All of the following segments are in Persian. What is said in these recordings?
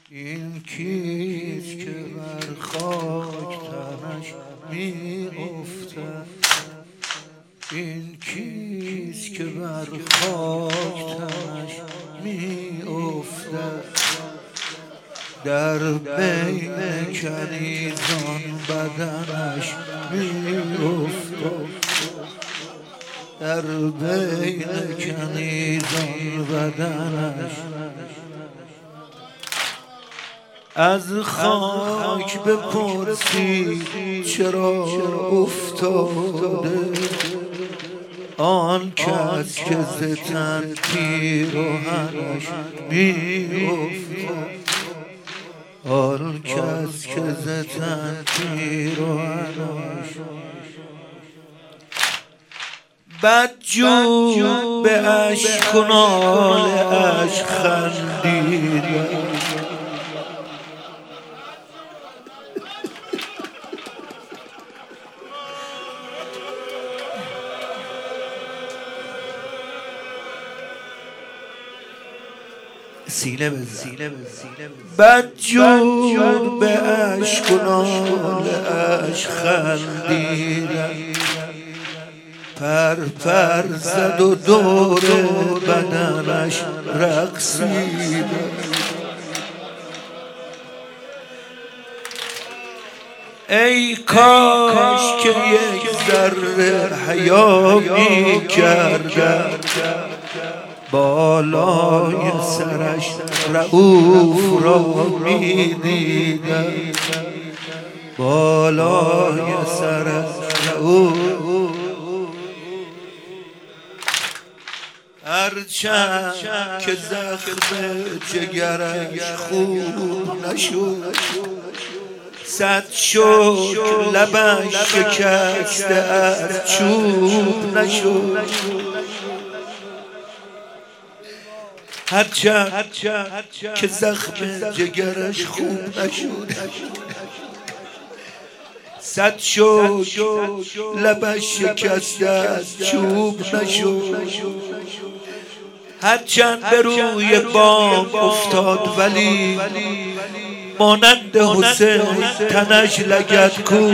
این کیست که بر خاک تنش می افتد؟ این کیست که بر خاک تنش می افتد؟ در بین کنیزان بدنش می افتد، در بین کنیزان بدنش. از خاک بپرسی چرا افتاده آن کس که ز تن پیراهنش می افتد، آن کس که ز تن پیراهنش. بدجو به اشک و ناله اش خندیده، سینه بزن. بدجو به اشک و ناله اش خندیدم، پر پر زد و دور بدنش رقصیدم. ای کاش که یک ذره حیا می کردم، بالای سرش رؤوف را می دیدم، بالای سرش رؤوف. هرچند که زخم جگرش خوب نشد، صد شکر لبش شکسته از چوب نشد. هرچند که زخم جگرش خوب نشد، صد شکر لبش شکسته از چوب نشد. هرچند به روی بام افتاد ولی مانند حسین تنش لگدکو.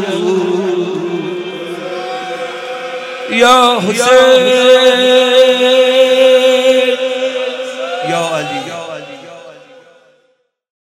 یا حسین